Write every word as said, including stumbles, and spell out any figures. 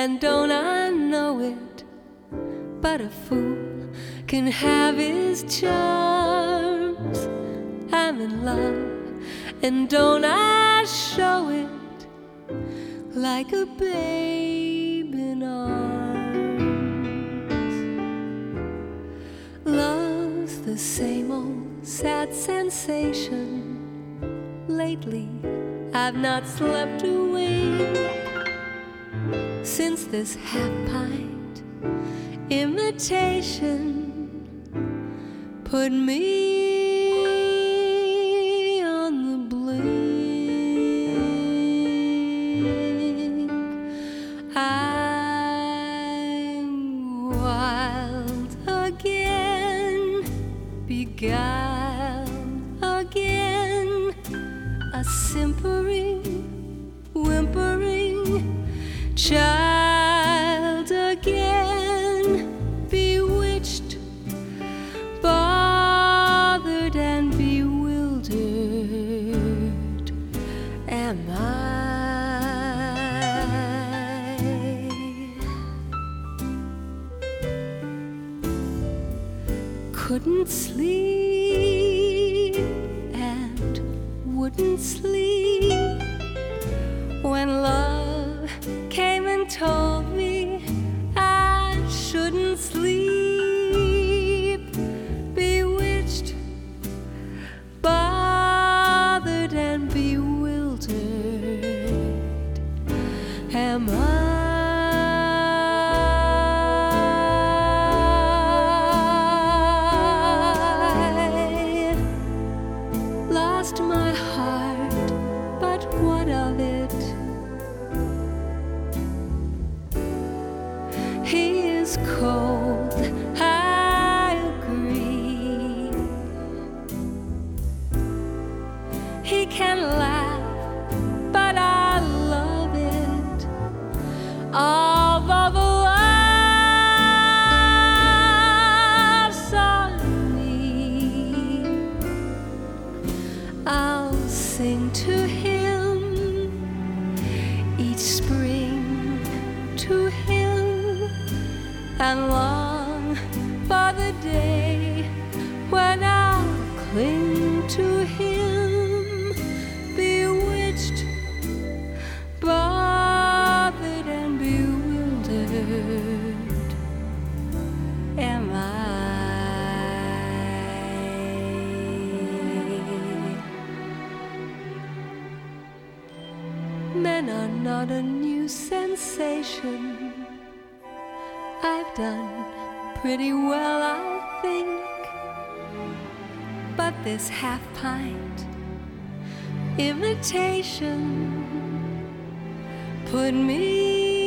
and don't I know it? But a fool can have his charms. I'm in love, and don't I show it? Like a babe in arms. Love's the same old sad sensation. Lately I've not slept a wink since this half-pint imitation put me on the blink. I'm wild again, beguiled again, a simpering, whimpering child again, bewitched, bothered and bewildered am I. Couldn't sleep and wouldn't sleep when love came and told me I shouldn't sleep. Bewitched, bothered and bewildered am I. Lost my heart, but what of it? He is cold, I agree. He can laugh, but I love it. Although the laughs on me, I'll sing to him each spring, to him, and long for the day when I'll cling to him, bewitched, bothered and bewildered am I. Men are not a new sensation. I've done pretty well, I think, but this half-pint imitation put me